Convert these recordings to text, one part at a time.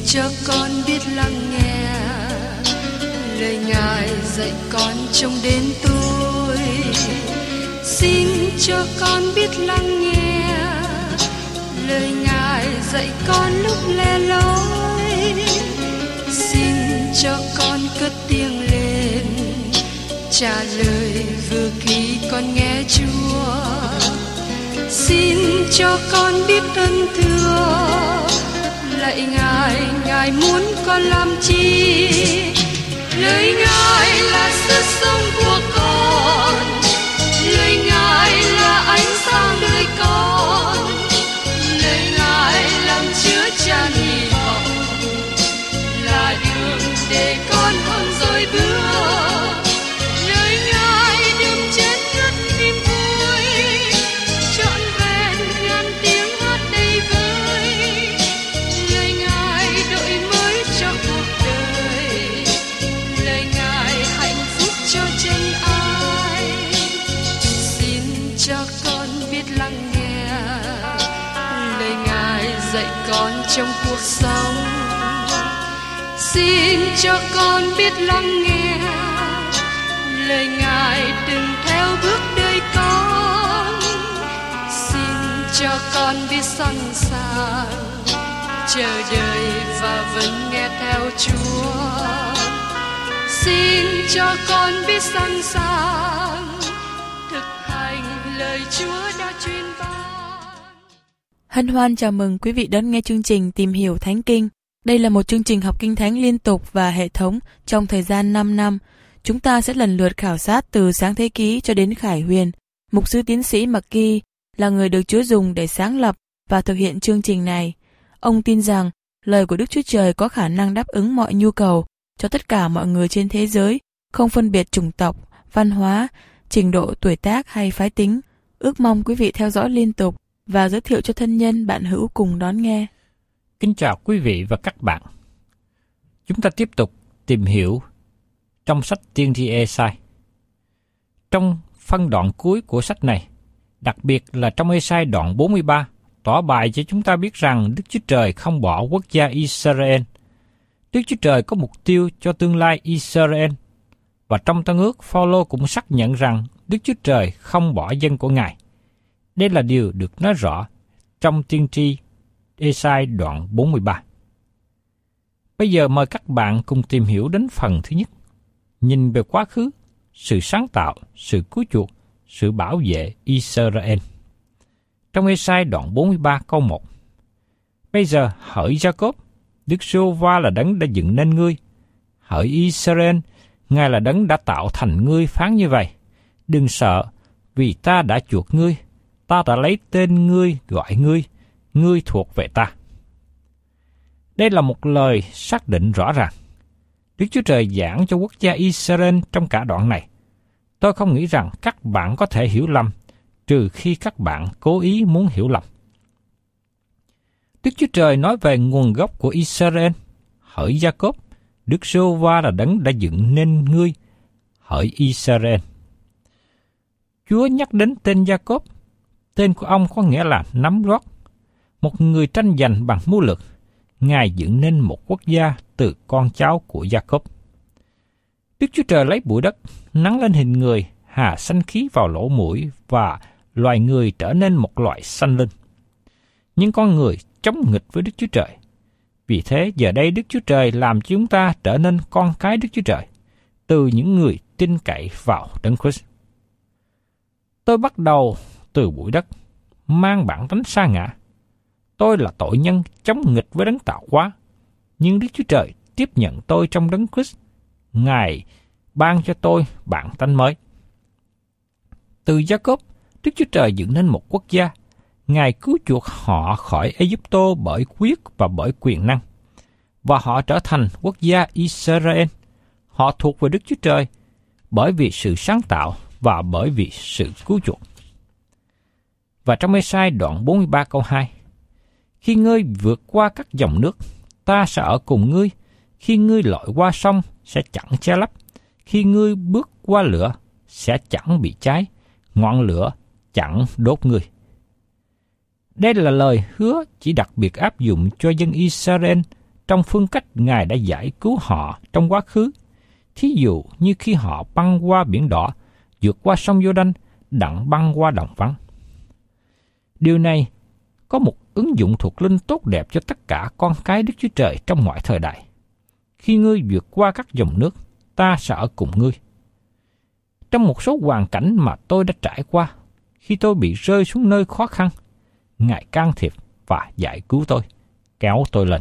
cho con biết lắng nghe lời Ngài dạy con trong đến tôi. Xin cho con biết lắng nghe lời Ngài dạy con lúc lẻ loi. Xin cho con cất tiếng lên trả lời vừa khi con nghe Chúa. Xin cho con biết ơn thưa lạy Ngài, Ngài muốn con làm chi? Lời Ngài là sức sống của con, lời Ngài là ánh sáng đời con, lời Ngài làm chứa chan hy vọng, là đường để con không dối bước. Lời Ngài đừng chết ngất niềm vui, trọn vẹn ngàn tiếng hát đầy vơi. Lời Ngài đổi mới cho cuộc đời, lời Ngài hạnh phúc cho chân ai. Xin cho con biết lắng nghe lời Ngài dạy con trong cuộc sống. Xin cho con biết lắng nghe lời Ngài đừng theo bước đời con. Xin cho con biết sẵn sàng chờ đợi và vẫn nghe theo Chúa. Xin cho con biết sẵn sàng thực hành lời Chúa đã truyền ban. Hân hoan chào mừng quý vị đón nghe chương trình Tìm hiểu Thánh Kinh. Đây là một chương trình học Kinh Thánh liên tục và hệ thống trong thời gian 5 năm. Chúng ta sẽ lần lượt khảo sát từ Sáng Thế Ký cho đến Khải Huyền. Mục sư tiến sĩ McGee là người được Chúa dùng để sáng lập và thực hiện chương trình này. Ông tin rằng lời của Đức Chúa Trời có khả năng đáp ứng mọi nhu cầu cho tất cả mọi người trên thế giới, không phân biệt chủng tộc, văn hóa, trình độ tuổi tác hay phái tính. Ước mong quý vị theo dõi liên tục và giới thiệu cho thân nhân bạn hữu cùng đón nghe. Kính chào quý vị và các bạn. Chúng ta tiếp tục tìm hiểu trong sách Tiên tri Ê-sai. Trong phân đoạn cuối của sách này, đặc biệt là trong Ê-sai đoạn 43, tỏ bài cho chúng ta biết rằng Đức Chúa Trời không bỏ quốc gia Israel. Đức Chúa Trời có mục tiêu cho tương lai Israel. Và trong Tân ước, Phao-lô cũng xác nhận rằng Đức Chúa Trời không bỏ dân của Ngài. Đây là điều được nói rõ trong tiên tri Ê-sai đoạn 43. Bây giờ mời các bạn cùng tìm hiểu đến phần thứ nhất, nhìn về quá khứ, sự sáng tạo, sự cứu chuộc, sự bảo vệ Israel. Trong Ê-sai đoạn 43 câu 1. Bây giờ hỡi Gia-cốp, Đức Giê-hô-va là đấng đã dựng nên ngươi. Hỡi Israel, Ngài là đấng đã tạo thành ngươi phán như vậy. Đừng sợ, vì ta đã chuộc ngươi, ta đã lấy tên ngươi gọi ngươi, ngươi thuộc về ta. Đây là một lời xác định rõ ràng. Đức Chúa Trời giảng cho quốc gia Israel trong cả đoạn này. Tôi không nghĩ rằng các bạn có thể hiểu lầm, trừ khi các bạn cố ý muốn hiểu lầm. Đức Chúa Trời nói về nguồn gốc của Israel. Hỡi Gia-cốp, Đức Giê-hô-va là đấng đã dựng nên ngươi. Hỡi Israel. Chúa nhắc đến tên Gia-cốp. Tên của ông có nghĩa là nắm rót. Một người tranh giành bằng mưu lược. Ngài dựng nên một quốc gia từ con cháu của Gia-cốp. Đức Chúa Trời lấy bụi đất, nắng lên hình người, hà sanh khí vào lỗ mũi và loài người trở nên một loại sanh linh. Nhưng con người chống nghịch với Đức Chúa Trời. Vì thế giờ đây Đức Chúa Trời làm cho chúng ta trở nên con cái Đức Chúa Trời, từ những người tin cậy vào Đấng Christ. Tôi bắt đầu từ bụi đất, mang bản tánh sa ngã. Tôi là tội nhân chống nghịch với Đấng tạo hóa, nhưng Đức Chúa Trời tiếp nhận tôi trong Đấng Christ. Ngài ban cho tôi bản tánh mới. Từ Gia-cốp, Đức Chúa Trời dựng nên một quốc gia. Ngài cứu chuộc họ khỏi Ai-cập bởi quyết và bởi quyền năng, và họ trở thành quốc gia Israel. Họ thuộc về Đức Chúa Trời bởi vì sự sáng tạo và bởi vì sự cứu chuộc. Và trong Ê-sai đoạn 43 câu 2, khi ngươi vượt qua các dòng nước, ta sẽ ở cùng ngươi. Khi ngươi lội qua sông, sẽ chẳng che lấp. Khi ngươi bước qua lửa, sẽ chẳng bị cháy. Ngọn lửa chẳng đốt ngươi. Đây là lời hứa chỉ đặc biệt áp dụng cho dân Israel trong phương cách Ngài đã giải cứu họ trong quá khứ, thí dụ như khi họ băng qua biển đỏ, vượt qua sông Giô-đanh, đặng băng qua đồng vắng. Điều này có một ứng dụng thuộc linh tốt đẹp cho tất cả con cái Đức Chúa Trời trong mọi thời đại. Khi ngươi vượt qua các dòng nước, ta sẽ ở cùng ngươi. Trong một số hoàn cảnh mà tôi đã trải qua, khi tôi bị rơi xuống nơi khó khăn, Ngài can thiệp và giải cứu tôi, kéo tôi lên.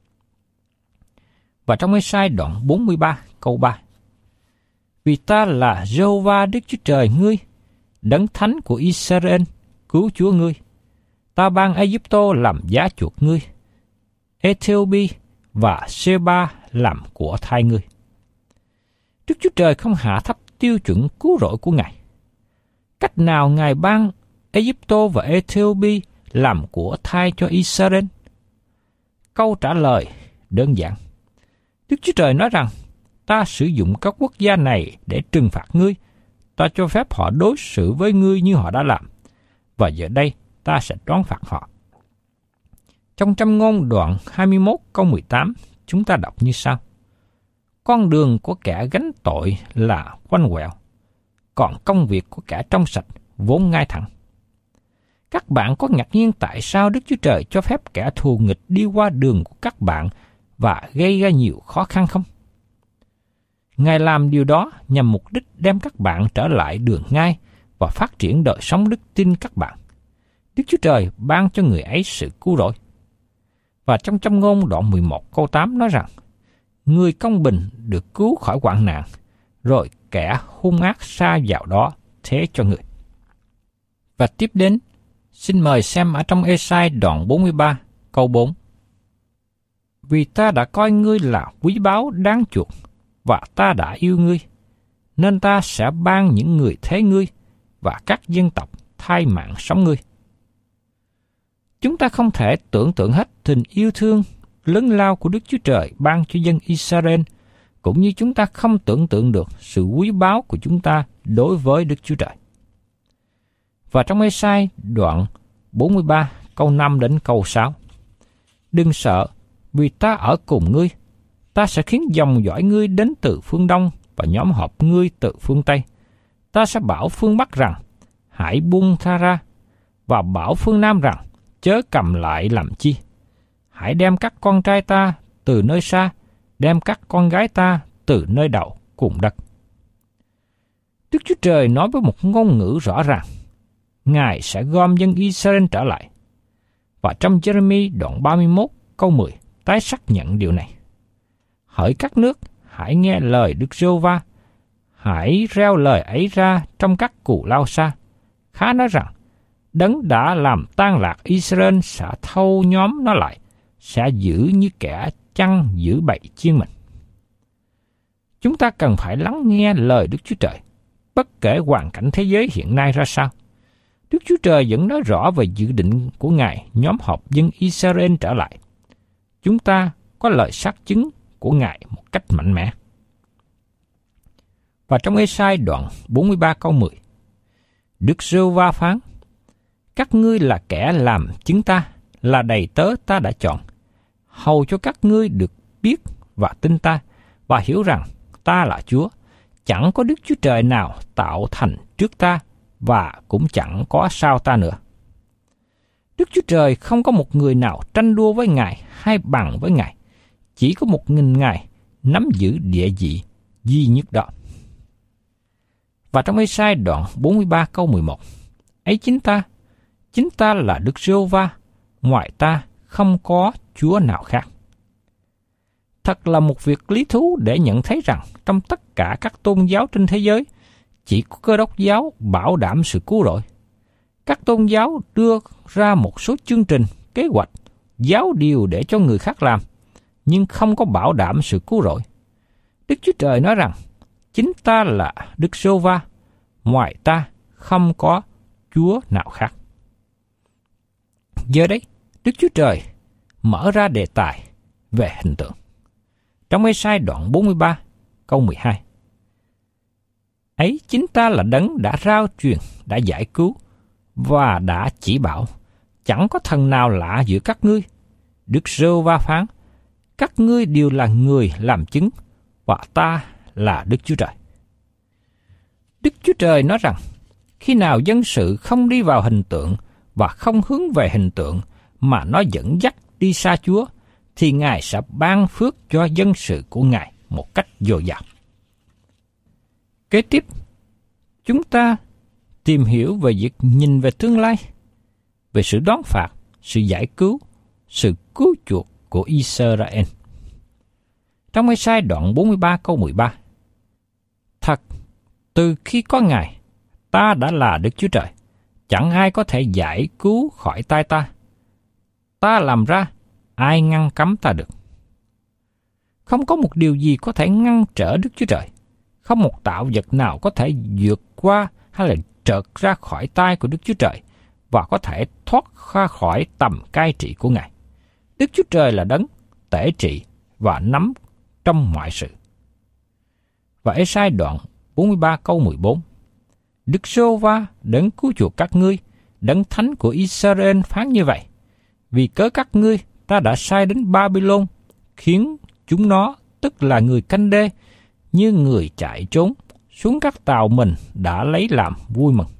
Và trong Ê-sai đoạn 43 câu 3: Vì ta là Giê-hô-va Đức Chúa Trời ngươi, đấng thánh của Israel, cứu Chúa ngươi. Ta ban Ai-cập làm giá chuộc ngươi, Ê-thi-ô-pi và Sê-ba làm của thai ngươi. Đức Chúa Trời không hạ thấp tiêu chuẩn cứu rỗi của Ngài. Cách nào Ngài ban Ai-cập và Ê-thi-ô-pi làm của thai cho Israel? Câu trả lời đơn giản. Đức Chúa Trời nói rằng, ta sử dụng các quốc gia này để trừng phạt ngươi, ta cho phép họ đối xử với ngươi như họ đã làm, và giờ đây ta sẽ đoán phạt họ. Trong Châm ngôn đoạn 21 câu 18, chúng ta đọc như sau: Con đường của kẻ gánh tội là quanh quẹo, còn công việc của kẻ trong sạch vốn ngay thẳng. Các bạn có ngạc nhiên tại sao Đức Chúa Trời cho phép kẻ thù nghịch đi qua đường của các bạn và gây ra nhiều khó khăn không? Ngài làm điều đó nhằm mục đích đem các bạn trở lại đường ngay và phát triển đời sống đức tin các bạn. Đức Chúa Trời ban cho người ấy sự cứu rỗi. Và trong Châm ngôn đoạn 11 câu 8 nói rằng, người công bình được cứu khỏi hoạn nạn, rồi kẻ hung ác sa vào đó thế cho người. Và tiếp đến, xin mời xem ở trong Ê-sai đoạn 43 câu 4. Vì ta đã coi ngươi là quý báu đáng chuộc, và ta đã yêu ngươi, nên ta sẽ ban những người thế ngươi và các dân tộc thay mạng sống ngươi. Chúng ta không thể tưởng tượng hết tình yêu thương lớn lao của Đức Chúa Trời ban cho dân Israel, cũng như chúng ta không tưởng tượng được sự quý báu của chúng ta đối với Đức Chúa Trời. Và trong Ê-sai đoạn 43 câu 5 đến câu 6: Đừng sợ, vì ta ở cùng ngươi, ta sẽ khiến dòng dõi ngươi đến từ phương Đông và nhóm họp ngươi từ phương Tây. Ta sẽ bảo phương Bắc rằng, hãy buông tha ra, và bảo phương Nam rằng, chớ cầm lại làm chi. Hãy đem các con trai ta từ nơi xa, đem các con gái ta từ nơi đầu cùng đất. Đức Chúa Trời nói với một ngôn ngữ rõ ràng, Ngài sẽ gom dân Israel trở lại. Và trong Giê-rê-mi đoạn 31 câu 10 tái xác nhận điều này. Hỡi các nước, hãy nghe lời Đức Giê-hô-va, hãy reo lời ấy ra trong các cù lao xa. Khá nói rằng, đấng đã làm tan lạc Israel sẽ thâu nhóm nó lại, sẽ giữ như kẻ chăn giữ bầy chiên mình. Chúng ta cần phải lắng nghe lời Đức Chúa Trời, bất kể hoàn cảnh thế giới hiện nay ra sao. Đức Chúa Trời vẫn nói rõ về dự định của Ngài nhóm họp dân Israel trở lại. Chúng ta có lời xác chứng của Ngài một cách mạnh mẽ. Và trong Ê-sai đoạn 43 câu 10, Đức Giê-hô-va phán, các ngươi là kẻ làm chứng ta, là đầy tớ ta đã chọn, hầu cho các ngươi được biết và tin ta, và hiểu rằng ta là Chúa, chẳng có Đức Chúa Trời nào tạo thành trước ta, và cũng chẳng có sau ta nữa. Đức Chúa Trời không có một người nào tranh đua với Ngài hay bằng với Ngài, chỉ có một mình Ngài nắm giữ địa vị duy nhất đó. Và trong Ê-sai đoạn 43 câu 11, ấy chính ta là Đức Giê-hô-va, ngoài ta không có Chúa nào khác. Thật là một việc lý thú để nhận thấy rằng trong tất cả các tôn giáo trên thế giới, chỉ có Cơ Đốc giáo bảo đảm sự cứu rỗi. Các tôn giáo đưa ra một số chương trình, kế hoạch, giáo điều để cho người khác làm, nhưng không có bảo đảm sự cứu rỗi. Đức Chúa Trời nói rằng, chính ta là Đức Giê-hô-va, ngoài ta không có Chúa nào khác. Giờ đây, Đức Chúa Trời mở ra đề tài về hình tượng. Trong Ê-sai đoạn 43, câu 12, ấy chính ta là đấng đã rao truyền, đã giải cứu, và đã chỉ bảo, chẳng có thần nào lạ giữa các ngươi. Đức Giê-hô-va phán, Các ngươi đều là người làm chứng, và ta là Đức Chúa Trời. Đức Chúa Trời nói rằng, khi nào dân sự không đi vào hình tượng và không hướng về hình tượng mà nó dẫn dắt đi xa Chúa, thì Ngài sẽ ban phước cho dân sự của Ngài một cách dồi dào. Kế tiếp, chúng ta tìm hiểu về việc nhìn về tương lai, về sự đón phạt, sự giải cứu, sự cứu chuộc của Israel. Trong Ê-sai đoạn 43 câu 13, thật, từ khi có Ngài, ta đã là Đức Chúa Trời, chẳng ai có thể giải cứu khỏi tay ta. Ta làm ra, ai ngăn cấm ta được? Không có một điều gì có thể ngăn trở Đức Chúa Trời. Không một tạo vật nào có thể vượt qua hay là trượt ra khỏi tay của Đức Chúa Trời và có thể thoát ra khỏi tầm cai trị của Ngài. Đức Chúa Trời là đấng tể trị và nắm trong mọi sự. Và Ê-sai đoạn 43 câu 14, Đức Giê-hô-va đấng cứu chuộc các ngươi, đấng thánh của Israel phán như vậy: vì cớ các ngươi, ta đã sai đến Ba-bi-lôn, khiến chúng nó, tức là người canh đê, như người chạy trốn, xuống các tàu mình đã lấy làm vui mừng.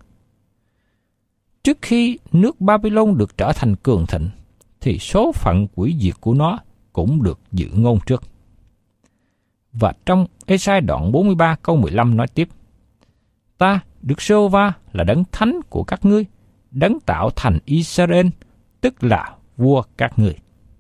Trước khi nước Ba-bi-lôn được trở thành cường thịnh, thì số phận hủy diệt của nó cũng được dự ngôn trước. Và trong Ê-sai đoạn 43 câu 15 nói tiếp: ta, Đức Giê-hô-va là đấng thánh của các ngươi, đấng tạo thành Israel, tức là vua các ngươi.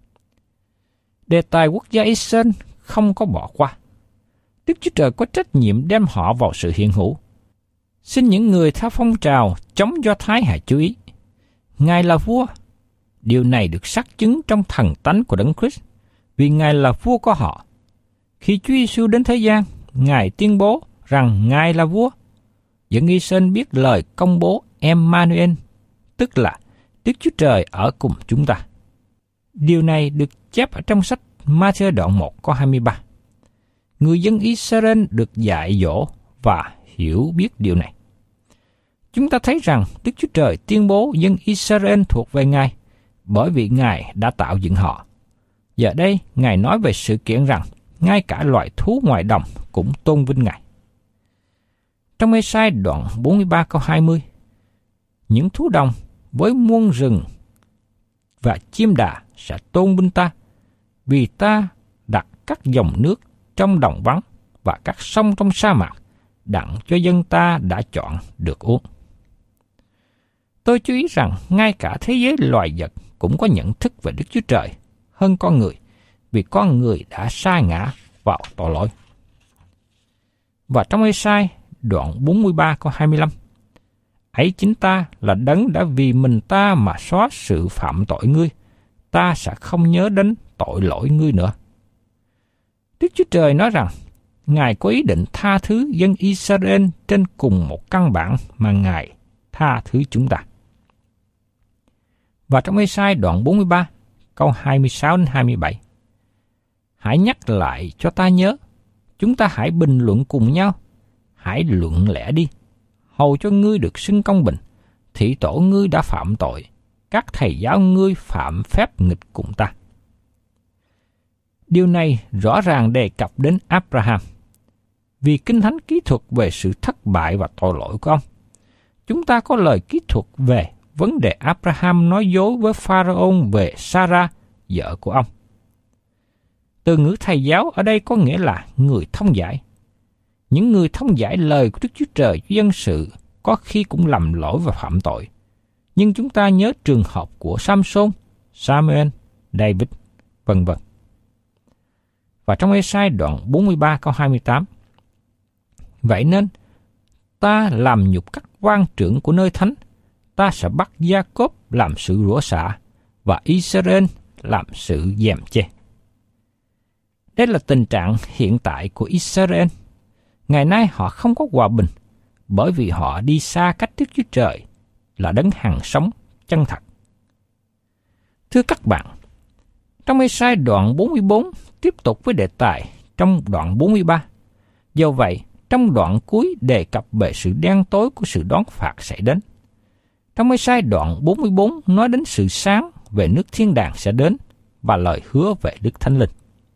Đề tài quốc gia Israel không có bỏ qua. Đức Chúa Trời có trách nhiệm đem họ vào sự hiện hữu. Xin những người theo phong trào chống Do Thái hãy chú ý. Ngài là vua. Điều này được xác chứng trong thần tánh của Đấng Christ, vì Ngài là vua của họ. Khi Chúa Giêsu đến thế gian, Ngài tuyên bố rằng Ngài là vua. Dân Israel biết lời công bố Emmanuel, tức là Đức Chúa Trời ở cùng chúng ta. Điều này được chép ở trong sách Ma-thi-ơ đoạn 1 câu 23. Người dân Israel được dạy dỗ và hiểu biết điều này. Chúng ta thấy rằng Đức Chúa Trời tuyên bố dân Israel thuộc về Ngài, bởi vì Ngài đã tạo dựng họ. Giờ đây, Ngài nói về sự kiện rằng ngay cả loài thú ngoài đồng cũng tôn vinh Ngài. Trong Ê-sai đoạn 43 câu 20, những thú đồng với muôn rừng và chim đà sẽ tôn vinh ta, vì ta đặt các dòng nước trong đồng vắng và các sông trong sa mạc, đặng cho dân ta đã chọn được uống. Tôi chú ý rằng ngay cả thế giới loài vật cũng có nhận thức về Đức Chúa Trời hơn con người, vì con người đã sa ngã vào tội lỗi. Và trong Ê-sai đoạn 43 câu 25, ấy chính ta là đấng đã vì mình ta mà xóa sự phạm tội ngươi, ta sẽ không nhớ đến tội lỗi ngươi nữa. Đức Chúa Trời nói rằng Ngài có ý định tha thứ dân Israel trên cùng một căn bản mà Ngài tha thứ chúng ta. Và trong Ê-sai đoạn 43 câu 26 đến 27, hãy nhắc lại cho ta nhớ, chúng ta hãy bình luận cùng nhau, hãy luận lẽ đi, hầu cho ngươi được xưng công bình. Thị tổ ngươi đã phạm tội, các thầy giáo ngươi phạm phép nghịch cùng ta. Điều này rõ ràng đề cập đến Abraham. Vì Kinh Thánh kỹ thuật về sự thất bại và tội lỗi của ông, chúng ta có lời kỹ thuật về vấn đề Abraham nói dối với Pharaoh về Sarah, vợ của ông. Từ ngữ thầy giáo ở đây có nghĩa là người thông giải. Những người thông giải lời của Đức Chúa Trời cho dân sự có khi cũng lầm lỗi và phạm tội. Nhưng chúng ta nhớ trường hợp của Samson, Samuel, David, vân vân. Và trong Ê-sai đoạn 43 câu 28, vậy nên ta làm nhục các quan trưởng của nơi thánh, ta sẽ bắt Gia-cốp làm sự rủa xả và Israel làm sự gièm chê. Đây là tình trạng hiện tại của Israel. Ngày nay họ không có hòa bình, bởi vì họ đi xa cách Đức Chúa Trời là đấng hằng sống chân thật. Thưa các bạn, trong Ê-sai đoạn 44 tiếp tục với đề tài trong đoạn 43. Do vậy, trong đoạn cuối đề cập về sự đen tối của sự đoán phạt xảy đến. Trong Ê-sai đoạn 44 nói đến sự sáng về nước thiên đàng sẽ đến và lời hứa về Đức Thánh Linh.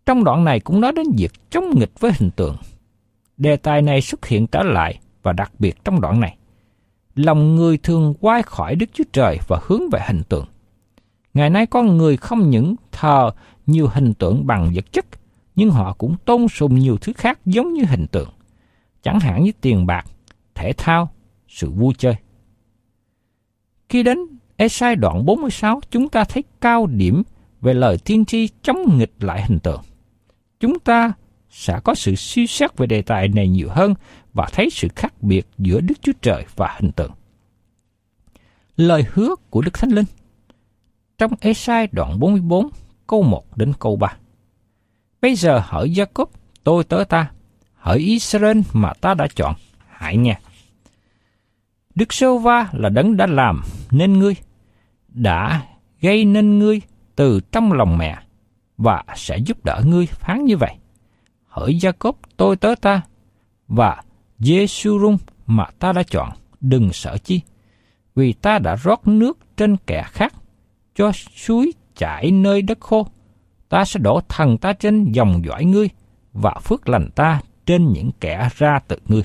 Trong đoạn này cũng nói đến việc chống nghịch với hình tượng. Đề tài này xuất hiện trở lại và đặc biệt trong đoạn này. Lòng người thường quay khỏi Đức Chúa Trời và hướng về hình tượng. Ngày nay con người không những thờ nhiều hình tượng bằng vật chất, nhưng họ cũng tôn sùng nhiều thứ khác giống như hình tượng, chẳng hạn như tiền bạc, thể thao, sự vui chơi. Khi đến Ê-sai đoạn 46, chúng ta thấy cao điểm về lời tiên tri chống nghịch lại hình tượng. Chúng ta sẽ có sự suy xét về đề tài này nhiều hơn và thấy sự khác biệt giữa Đức Chúa Trời và hình tượng. Lời hứa của Đức Thánh Linh trong Ê-sai đoạn 44, câu 1 đến câu 3. Bây giờ hỡi Gia-cốp, tôi tớ ta, hỡi Israel mà ta đã chọn, hãy nghe. Đức Giê-hô-va là đấng đã làm nên ngươi, đã gây nên ngươi từ trong lòng mẹ, và sẽ giúp đỡ ngươi phán như vậy. Hỡi Gia-cốp, tôi tớ ta, và Giê-su-run mà ta đã chọn, đừng sợ chi, vì ta đã rót nước trên kẻ khác, cho suối chảy nơi đất khô. Ta sẽ đổ thần ta trên dòng dõi ngươi, và phước lành ta trên những kẻ ra từ ngươi.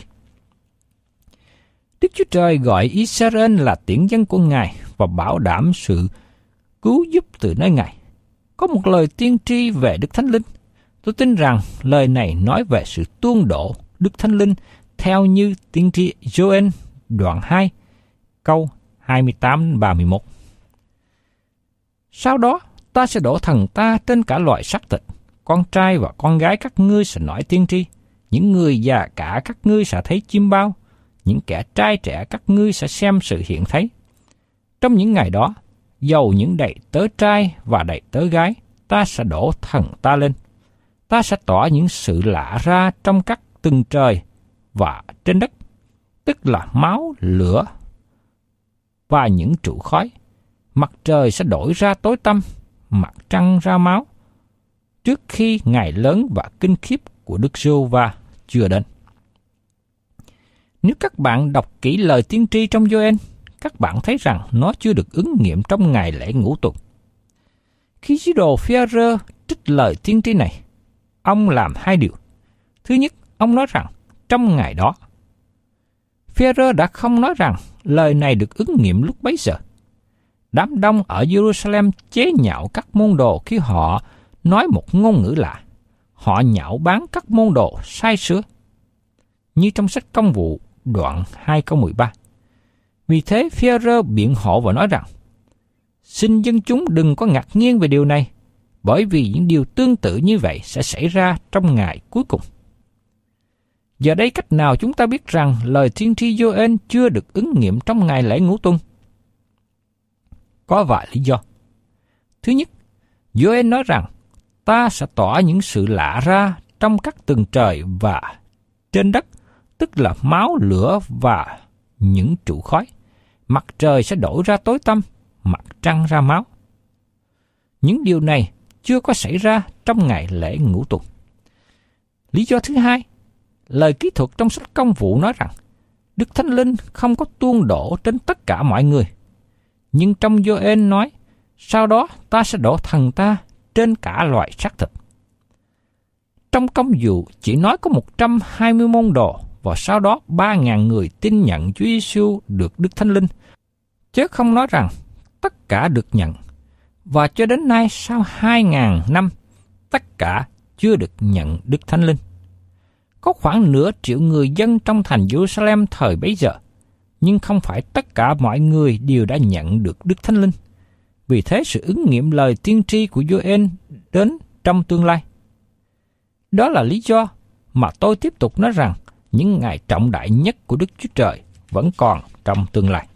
Đức Chúa Trời gọi Israel là tiễn dân của Ngài và bảo đảm sự cứu giúp từ nơi Ngài. Có một lời tiên tri về Đức Thánh Linh. Tôi tin rằng lời này nói về sự tuôn đổ Đức Thánh Linh theo như tiên tri Joel đoạn 2, câu 28-31. Sau đó, ta sẽ đổ thần ta trên cả loại xác thịt. Con trai và con gái các ngươi sẽ nói tiên tri. Những người già cả các ngươi sẽ thấy chiêm bao. Những kẻ trai trẻ các ngươi sẽ xem sự hiện thấy. Trong những ngày đó, dầu những đầy tớ trai và đầy tớ gái, ta sẽ đổ thần ta lên. Ta sẽ tỏ những sự lạ ra trong các tầng trời và trên đất, tức là máu, lửa và những trụ khói. Mặt trời sẽ đổi ra tối tăm, mặt trăng ra máu, trước khi ngày lớn và kinh khiếp của Đức Giê-hô-va chưa đến. Nếu các bạn đọc kỹ lời tiên tri trong Joel, các bạn thấy rằng nó chưa được ứng nghiệm trong ngày lễ ngũ tuần. Khi sứ đồ Phi-e-rơ trích lời tiên tri này, ông làm hai điều. Thứ nhất, ông nói rằng trong ngày đó. Phi-e-rơ đã không nói rằng lời này được ứng nghiệm lúc bấy giờ. Đám đông ở Jerusalem chế nhạo các môn đồ khi họ nói một ngôn ngữ lạ. Họ nhạo báng các môn đồ sai sứa. Như trong sách Công vụ đoạn 2 câu 13. Vì thế Phi-e-rơ biện hộ và nói rằng, xin dân chúng đừng có ngạc nhiên về điều này, bởi vì những điều tương tự như vậy sẽ xảy ra trong ngày cuối cùng. Giờ đây cách nào chúng ta biết rằng lời tiên tri Joel chưa được ứng nghiệm trong ngày lễ ngũ tuần? Có vài lý do. Thứ nhất, Joel nói rằng ta sẽ tỏ những sự lạ ra trong các tầng trời và trên đất, tức là máu, lửa và những trụ khói. Mặt trời sẽ đổi ra tối tăm, mặt trăng ra máu. Những điều này chưa có xảy ra trong ngày lễ ngũ tuần. Lý do thứ hai, lời kỹ thuật trong sách Công vụ nói rằng Đức Thánh Linh không có tuôn đổ trên tất cả mọi người. Nhưng trong Joel nói, sau đó ta sẽ đổ thần ta trên cả loại xác thịt. Trong Công vụ chỉ nói có 120 môn đồ và sau đó 3.000 người tin nhận Chúa Giêsu được Đức Thánh Linh, chứ không nói rằng tất cả được nhận. Và cho đến nay sau 2.000 năm, tất cả chưa được nhận Đức Thánh Linh. Có khoảng nửa triệu người dân trong thành Jerusalem thời bấy giờ, nhưng không phải tất cả mọi người đều đã nhận được Đức Thánh Linh. Vì thế sự ứng nghiệm lời tiên tri của Joel đến trong tương lai. Đó là lý do mà tôi tiếp tục nói rằng những ngày trọng đại nhất của Đức Chúa Trời vẫn còn trong tương lai.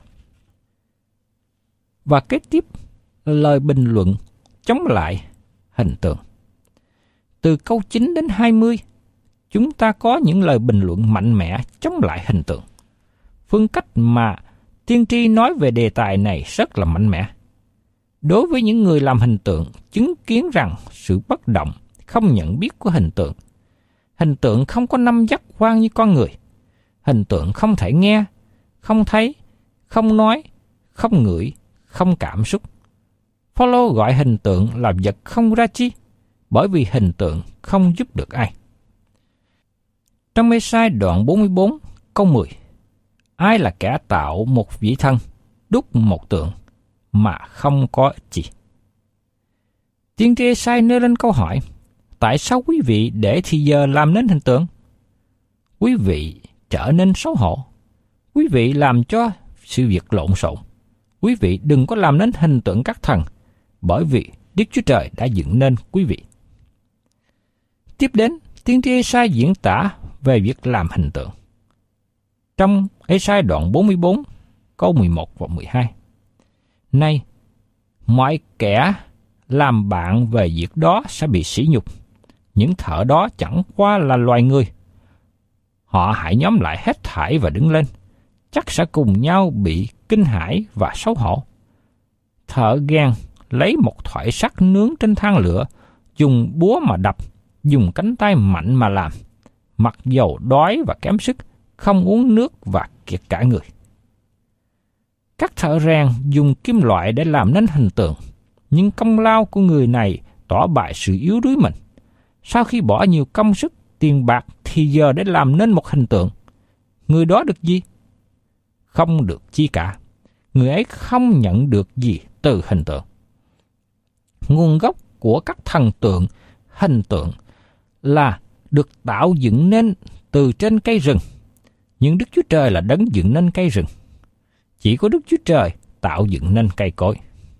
Và kế tiếp, lời bình luận chống lại hình tượng. Từ câu 9 đến 20, chúng ta có những lời bình luận mạnh mẽ chống lại hình tượng. Phương cách mà tiên tri nói về đề tài này rất là mạnh mẽ. Đối với những người làm hình tượng, chứng kiến rằng sự bất động, không nhận biết của hình tượng không có năm giác quan như con người. Hình tượng không thể nghe, không thấy, không nói, không ngửi, không cảm xúc. Phaolô gọi hình tượng là vật không ra chi, bởi vì hình tượng không giúp được ai. Trong Ê-sai đoạn 44 câu 10, ai là kẻ tạo một vị thần, đúc một tượng mà không có ích gì? Tiên tri Ê-sai nêu lên câu hỏi, tại sao quý vị để thì giờ làm nên hình tượng? Quý vị trở nên xấu hổ. Quý vị làm cho sự việc lộn xộn. Quý vị đừng có làm nên hình tượng các thần, bởi vì Đức Chúa Trời đã dựng nên quý vị. Tiếp đến, tiên tri Ê-sai diễn tả về việc làm hình tượng. Trong Ê-sai đoạn 44, câu 11 và 12. Này, mọi kẻ làm bạn về việc đó sẽ bị sỉ nhục. Những thợ đó chẳng qua là loài người. Họ hãy nhóm lại hết thảy và đứng lên, chắc sẽ cùng nhau bị kinh hãi và xấu hổ. Thợ ghen lấy một thoại sắt nướng trên than lửa, dùng búa mà đập, dùng cánh tay mạnh mà làm, mặc dầu đói và kém sức, không uống nước và kiệt cả người. Các thợ rèn dùng kim loại để làm nên hình tượng, nhưng công lao của người này tỏ bại sự yếu đuối mình. Sau khi bỏ nhiều công sức, tiền bạc, thì giờ để làm nên một hình tượng, người đó được gì? Không được chi cả. Người ấy không nhận được gì từ hình tượng. Nguồn gốc của các thần tượng, hình tượng là được tạo dựng nên từ trên cây rừng. Nhưng Đức Chúa Trời là đấng dựng nên cây rừng. Chỉ có Đức Chúa Trời tạo dựng nên cây cối.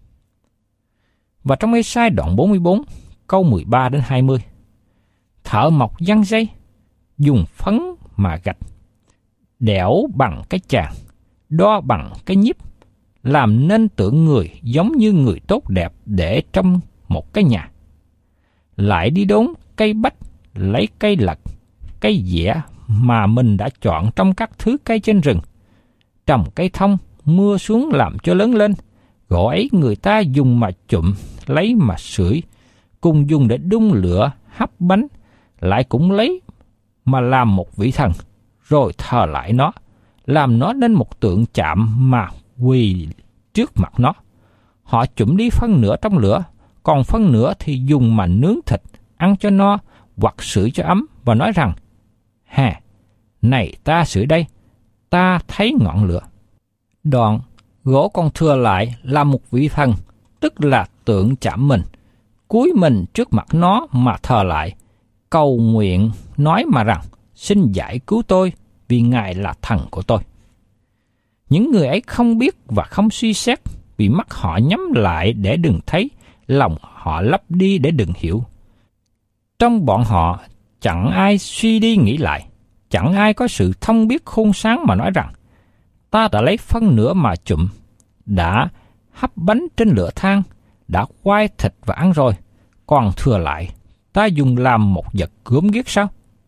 Và trong Ê-sai đoạn 44, câu 13 đến 20. Thợ mộc giăng dây, dùng phấn mà gạch, đẽo bằng cái chàng, đo bằng cái nhíp, làm nên tượng người giống như người tốt đẹp để trong một cái nhà. Lại đi đốn cây bách, lấy cây lật, cây dẻ mà mình đã chọn trong các thứ cây trên rừng. Trồng cây thông, mưa xuống làm cho lớn lên. Gỗ ấy người ta dùng mà chụm, lấy mà sưởi, cùng dùng để đun lửa, hấp bánh, lại cũng lấy mà làm một vị thần, rồi thờ lại nó, làm nó nên một tượng chạm mà quỳ trước mặt nó. Họ chụm đi phân nửa trong lửa, còn phân nửa thì dùng mà nướng thịt, ăn cho no, hoặc sưởi cho ấm, và nói rằng, hà, này ta sưởi đây, ta thấy ngọn lửa. Đoạn, gỗ còn thừa lại là một vị thần, tức là tượng chạm mình, cúi mình trước mặt nó mà thờ lại, cầu nguyện nói mà rằng, xin giải cứu tôi, vì Ngài là thần của tôi. Những người ấy không biết và không suy xét, vì mắt họ nhắm lại để đừng thấy, lòng họ lấp đi để đừng hiểu. Trong bọn họ chẳng ai suy đi nghĩ lại, chẳng ai có sự thông biết khôn sáng mà nói rằng, ta đã lấy phân nửa mà chụm, đã hấp bánh trên lửa than, đã quay thịt và ăn rồi, còn thừa lại, ta dùng làm một vật gớm ghiếc sao?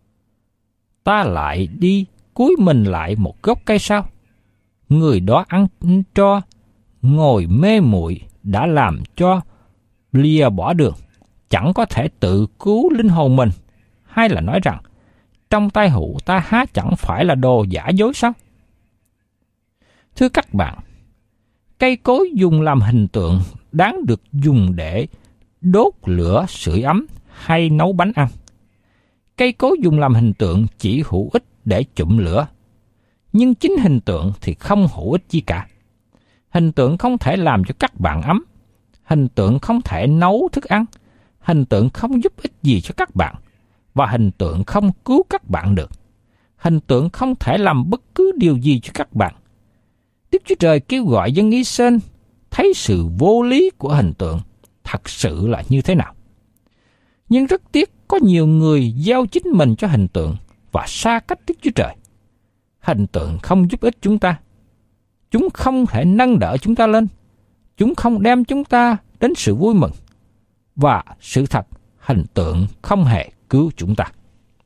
Ta lại đi cúi mình lại một gốc cây sao? Người đó ăn cho, ngồi mê muội đã làm cho lìa bỏ đường, chẳng có thể tự cứu linh hồn mình, hay là nói rằng, trong tay hữu ta há chẳng phải là đồ giả dối sao? Thưa các bạn, cây cối dùng làm hình tượng đáng được dùng để đốt lửa sưởi ấm hay nấu bánh ăn. Cây cối dùng làm hình tượng chỉ hữu ích để chụm lửa, nhưng chính hình tượng thì không hữu ích gì cả. Hình tượng không thể làm cho các bạn ấm, hình tượng không thể nấu thức ăn, hình tượng không giúp ích gì cho các bạn, và hình tượng không cứu các bạn được. Hình tượng không thể làm bất cứ điều gì cho các bạn. Đức Chúa Trời kêu gọi dân Israel thấy sự vô lý của hình tượng thật sự là như thế nào. Nhưng rất tiếc có nhiều người giao chính mình cho hình tượng và xa cách Đức Chúa Trời. Hình tượng không giúp ích chúng ta. Chúng không thể nâng đỡ chúng ta lên. Chúng không đem chúng ta đến sự vui mừng. Và sự thật, hình tượng không hề cứu chúng ta.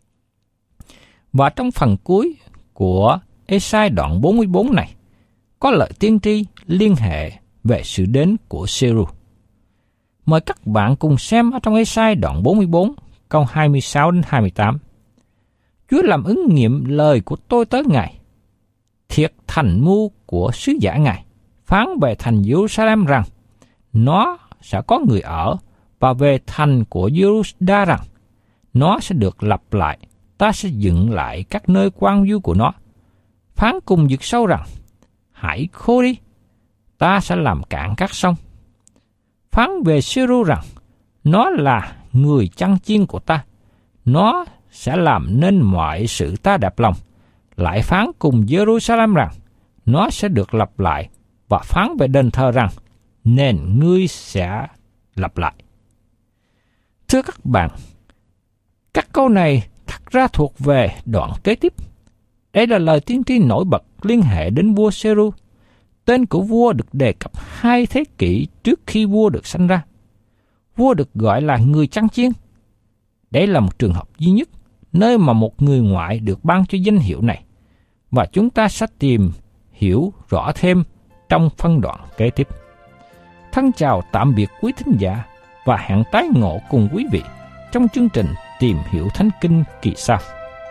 Và trong phần cuối của Ê-sai đoạn 44 này, có lời tiên tri liên hệ về sự đến của Giê-ru. Mời các bạn cùng xem ở trong Ê-sai đoạn 44, câu 26 đến 28. Chúa làm ứng nghiệm lời của tôi tới Ngài, thiệt thành mưu của sứ giả Ngài, phán về thành Giê-ru-sa-lem rằng, nó sẽ có người ở và về thành của Giê-ru-đa rằng, nó sẽ được lập lại, ta sẽ dựng lại các nơi quan view của nó. Phán cùng vực sâu rằng, hãy khô đi, ta sẽ làm cạn các sông. Phán về Sê-ru rằng, nó là người chăn chiên của ta, nó sẽ làm nên mọi sự ta đẹp lòng. Lại phán cùng Giê-ru-sa-lem rằng, nó sẽ được lập lại, và phán về đền thờ rằng, nên ngươi sẽ lập lại. Thưa các bạn, các câu này thật ra thuộc về đoạn kế tiếp. Đây là lời tiên tri nổi bật liên hệ đến vua Sê-ru. Tên của vua được đề cập 2 thế kỷ trước khi vua được sanh ra. Vua được gọi là người chăn chiên. Đây là một trường hợp duy nhất nơi mà một người ngoại được ban cho danh hiệu này, và chúng ta sẽ tìm hiểu rõ thêm trong phân đoạn kế tiếp. Thân chào tạm biệt quý thính giả và hẹn tái ngộ cùng quý vị trong chương trình Tìm hiểu Thánh Kinh kỳ sau.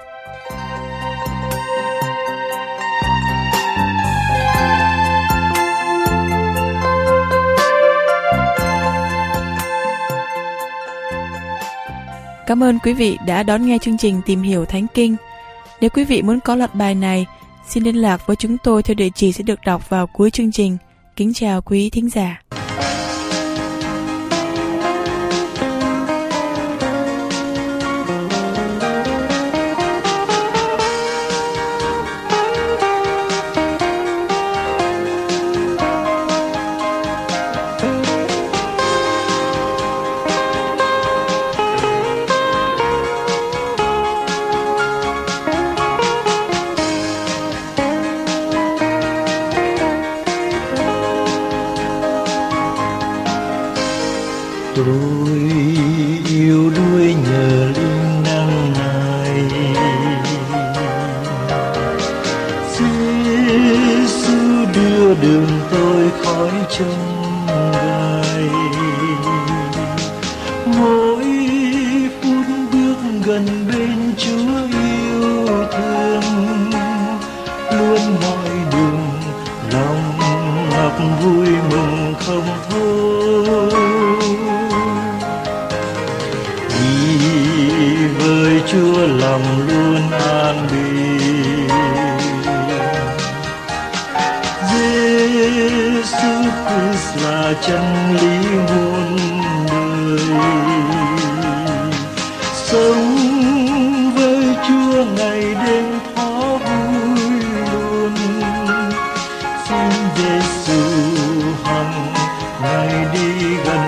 Cảm ơn quý vị đã đón nghe chương trình Tìm hiểu Thánh Kinh. Nếu quý vị muốn có loạt bài này, xin liên lạc với chúng tôi theo địa chỉ sẽ được đọc vào cuối chương trình. Kính chào quý thính giả. Tôi yêu đuối nhờ linh năng này, Giê-xu đưa đường tôi khỏi chông gai. Mỗi phút bước gần bên Chúa yêu thương, luôn mọi đường lòng ngập vui mừng không thôi. Với Chúa lòng luôn an bình, Giê-xu Christ là chân lý muôn đời. Sống với Chúa ngày đêm thó vui luôn, xin Giê-xu hằng ngày đi gần